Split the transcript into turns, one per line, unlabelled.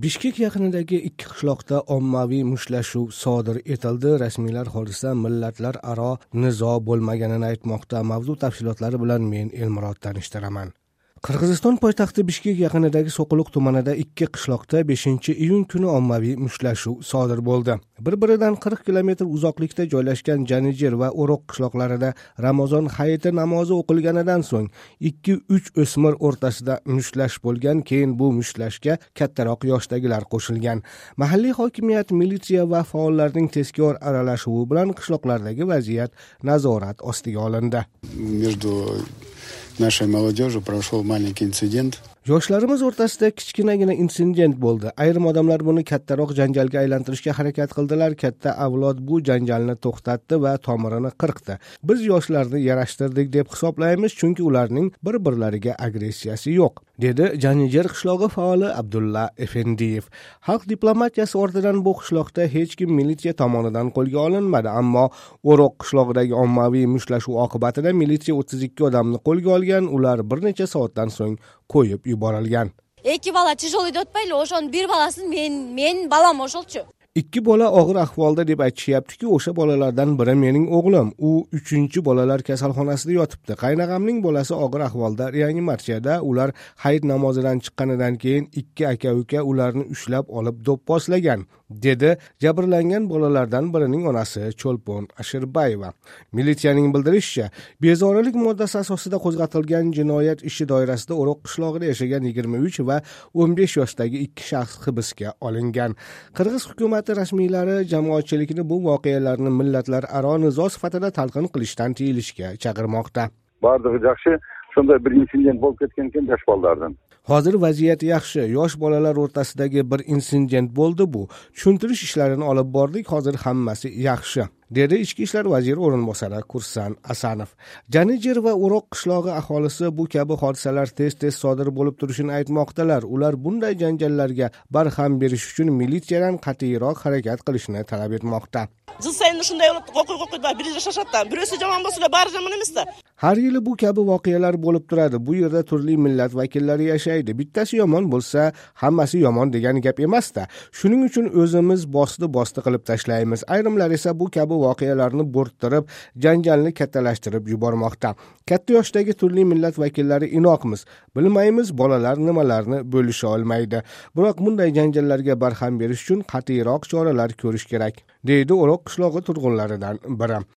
Bishkek yaqinidagi ikki qishloqda ommaviy mushtlashuv sodir etildi. Rasmiylar hodisa millatlararo nizo bo'lmaganini aytmoqda. Mavzu tafsilotlari bilan men Elmurod tanishtiraman. Qirg'iziston poytaxti Bishkek yaqinidagi So'qiliq tumanida ikki qishloqda 5-iyun kuni ommaviy mushtlashuv sodir bo'ldi. Bir-biridan 40 kilometr uzoqlikda joylashgan Janijir va O'roq qishloqlarida Ramazon hayiti namozi o'qilganidan so'ng 2-3 o'smir o'rtasida mushtlash bo'lgan. Keyin bu mushtlashga kattaroq yoshdagilar qo'shilgan. Mahalliy hokimiyat, militsiya va faollarning tezkor aralashuvi bilan qishloqlardagi vaziyat nazorat ostiga olindi.
Нашей молодежи прошел маленький инцидент.
Yoshlarimiz o'rtasida kichkinagina insident bo'ldi. Ayrim odamlar buni kattaroq janjalga aylantirishga harakat qildilar. Katta avlod bu janjalni to'xtatdi va tomirini qirqdi. Biz yoshlarni yarashtirdik deb hisoblaymiz, chunki ularning bir-birlariga agressiyasi yo'q, dedi Janijir qishlog'i faoli Abdulla Efendiyev. Xalq diplomatiyasi ortidan bu qishloqda hech kim militsiya tomonidan qo'lga olinmadi, ammo O'roq qishlog'idagi ommaviy mushtlashuv oqibatida militsiya 32 odamni qo'lga olgan. Ular bir necha soatdan so'ng qo'yib yuborilgan.
Ikki bola tijolida o'tmayli, o'shaning bir bolasini men balam o'shalchi.
Ikki bola og'ir ahvolda deb aytishyapti-ki, o'sha bolalardan biri mening o'g'lim. U 3-chi bolalar kasalxonasida yotibdi. Qaynog'amning bolasi og'ir ahvolda reanimatsiyada. Ular hayit namozidan chiqqanidan keyin ikki aka-uka ularni ushlab olib do'pposlagan, dedi jabrlangan bolalardan birining onasi Cho'lpon Ashirbayeva. Militsiyaning bildirishicha, bezorilik moddasi asosida qo'zg'atilgan jinoyat ishi doirasida O'roq qishlog'ida yashagan 23 va 15 yoshdagi ikki shaxs hibsga olingan. Qirg'iz hukumati rasmiylari jamoatchilikni bu voqealarni millatlararo nizo sifatida talqin qilishdan tiyilishga chaqirmoqda.
Bardығы жақсы, shunday bir insident bo'lib ketgan ekan yosh bolalardan.
Hozir vaziyat yaxshi. Yosh bolalar o'rtasidagi bir insident bo'ldi bu. Tushuntirish ishlarini olib bordik, hozir hammasi yaxshi, dedi Ichki ishlar vaziri o'rinbosari Kursan Asanov. Janijir va O'roq qishlog'i aholisi bu kabi hodisalar tez-tez sodir bo'lib turishini aytmoqdalar. Ular bunday janjallarga barham berish uchun militsiyadan qat'iyroq harakat qilishni talab etmoqda.
Jil sayin shunday o'qiydi, biri shashatan, birisi yomon bo'lsa, bari yomon emas-da.
Har yili bu kabi voqealar bo'lib turadi. Bu yerda turli millat vakillari yashaydi. Bittasi yomon bo'lsa, hammasi yomon degan gap emas-da. Shuning uchun o'zimiz bosti qilib tashlaymiz. Ayrimlar esa bu kabi voqealarni bo'rttirib, janjalni kattalashtirib yubormoqda. Katta yoshdagi turli millat vakillari inoqmiz. Bilmaymiz bolalar nimalarni bo'lisha olmaydi. Biroq bunday janjallarga barham berish uchun qat'iyroq choralar ko'rish kerak, deydi O'roq qishlog'i turg'unlaridan biri.